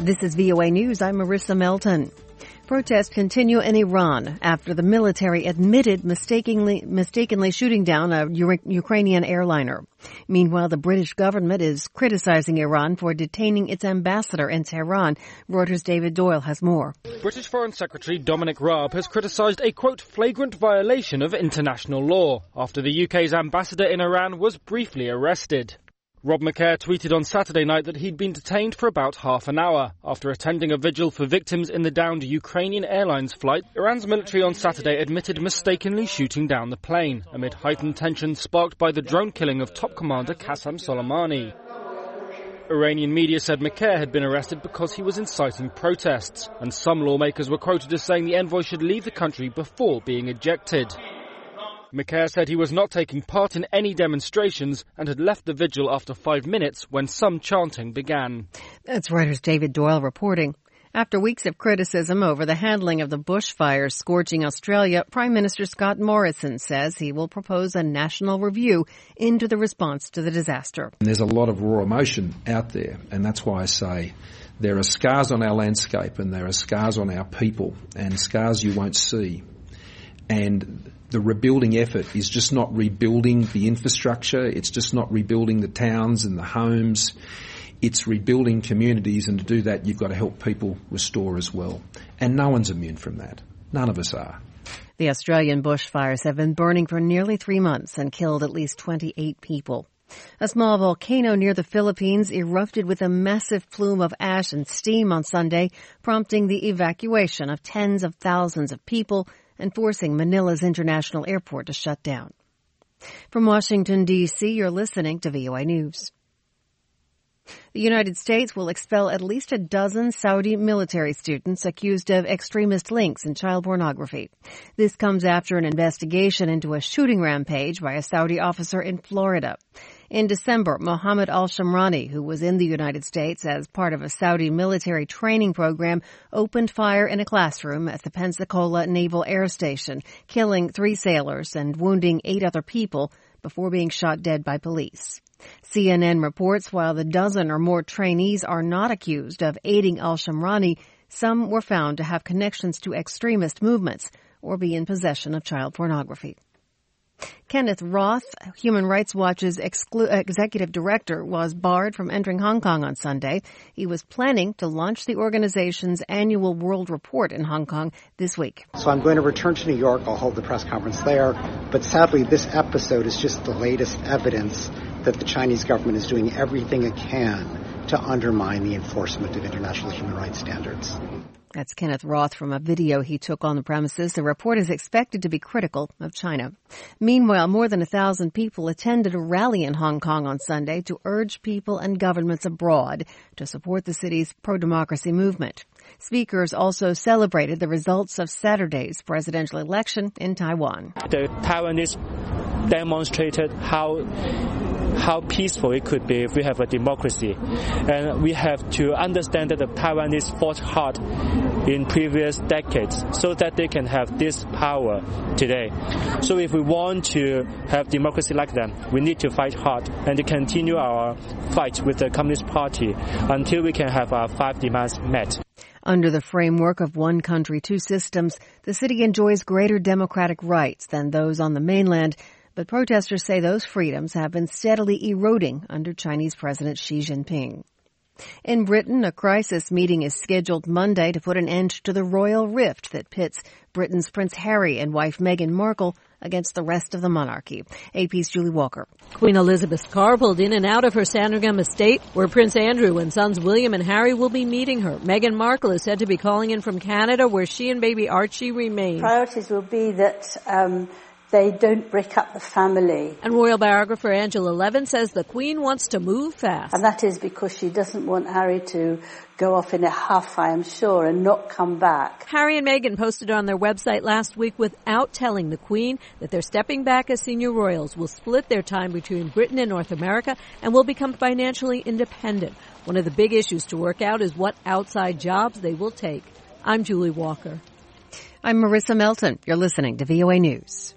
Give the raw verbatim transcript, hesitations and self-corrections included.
This is V O A News. I'm Marissa Melton. Protests continue in Iran after the military admitted mistakenly mistakenly shooting down a U- Ukrainian airliner. Meanwhile, the British government is criticizing Iran for detaining its ambassador in Tehran. Reuters' David Doyle has more. British Foreign Secretary Dominic Raab has criticised a, quote, flagrant violation of international law after the U K's ambassador in Iran was briefly arrested. Rob McCare tweeted on Saturday night that he'd been detained for about half an hour after attending a vigil for victims in the downed Ukrainian Airlines flight. Iran's military on Saturday admitted mistakenly shooting down the plane amid heightened tension sparked by the drone killing of top commander Qasem Soleimani. Iranian media said McCare had been arrested because he was inciting protests, and some lawmakers were quoted as saying the envoy should leave the country before being ejected. McCare said he was not taking part in any demonstrations and had left the vigil after five minutes when some chanting began. That's Reuters' David Doyle reporting. After weeks of criticism over the handling of the bushfires scorching Australia, Prime Minister Scott Morrison says he will propose a national review into the response to the disaster. There's a lot of raw emotion out there, and that's why I say there are scars on our landscape and there are scars on our people, and scars you won't see. And the rebuilding effort is just not rebuilding the infrastructure. It's just not rebuilding the towns and the homes. It's rebuilding communities, and to do that, you've got to help people restore as well. And no one's immune from that. None of us are. The Australian bushfires have been burning for nearly three months and killed at least twenty-eight people. A small volcano near the Philippines erupted with a massive plume of ash and steam on Sunday, prompting the evacuation of tens of thousands of people and forcing Manila's international airport to shut down. From Washington, D C, you're listening to V O A News. The United States will expel at least a dozen Saudi military students accused of extremist links in child pornography. This comes after an investigation into a shooting rampage by a Saudi officer in Florida. In December, Mohammed al-Shamrani, who was in the United States as part of a Saudi military training program, opened fire in a classroom at the Pensacola Naval Air Station, killing three sailors and wounding eight other people before being shot dead by police. C N N reports while the dozen or more trainees are not accused of aiding al-Shamrani, some were found to have connections to extremist movements or be in possession of child pornography. Kenneth Roth, Human Rights Watch's exclu- executive director, was barred from entering Hong Kong on Sunday. He was planning to launch the organization's annual World Report in Hong Kong this week. So I'm going to return to New York. I'll hold the press conference there. But sadly, this episode is just the latest evidence that the Chinese government is doing everything it can to undermine the enforcement of international human rights standards. That's Kenneth Roth from a video he took on the premises. The report is expected to be critical of China. Meanwhile, more than a thousand people attended a rally in Hong Kong on Sunday to urge people and governments abroad to support the city's pro-democracy movement. Speakers also celebrated the results of Saturday's presidential election in Taiwan. The Taiwanese demonstrated how how peaceful it could be if we have a democracy. And we have to understand that the Taiwanese fought hard in previous decades so that they can have this power today. So if we want to have democracy like them, we need to fight hard and to continue our fight with the Communist Party until we can have our five demands met. Under the framework of one country, two systems, the city enjoys greater democratic rights than those on the mainland. But protesters say those freedoms have been steadily eroding under Chinese President Xi Jinping. In Britain, a crisis meeting is scheduled Monday to put an end to the royal rift that pits Britain's Prince Harry and wife Meghan Markle against the rest of the monarchy. A P's Julie Walker. Queen Elizabeth's car pulled in and out of her Sandringham estate, where Prince Andrew and sons William and Harry will be meeting her. Meghan Markle is said to be calling in from Canada, where she and baby Archie remain. Priorities will be that um they don't break up the family. And royal biographer Angela Levin says the Queen wants to move fast. And that is because she doesn't want Harry to go off in a huff, I am sure, and not come back. Harry and Meghan posted on their website last week without telling the Queen that they're stepping back as senior royals, will split their time between Britain and North America, and will become financially independent. One of the big issues to work out is what outside jobs they will take. I'm Julie Walker. I'm Marissa Melton. You're listening to V O A News.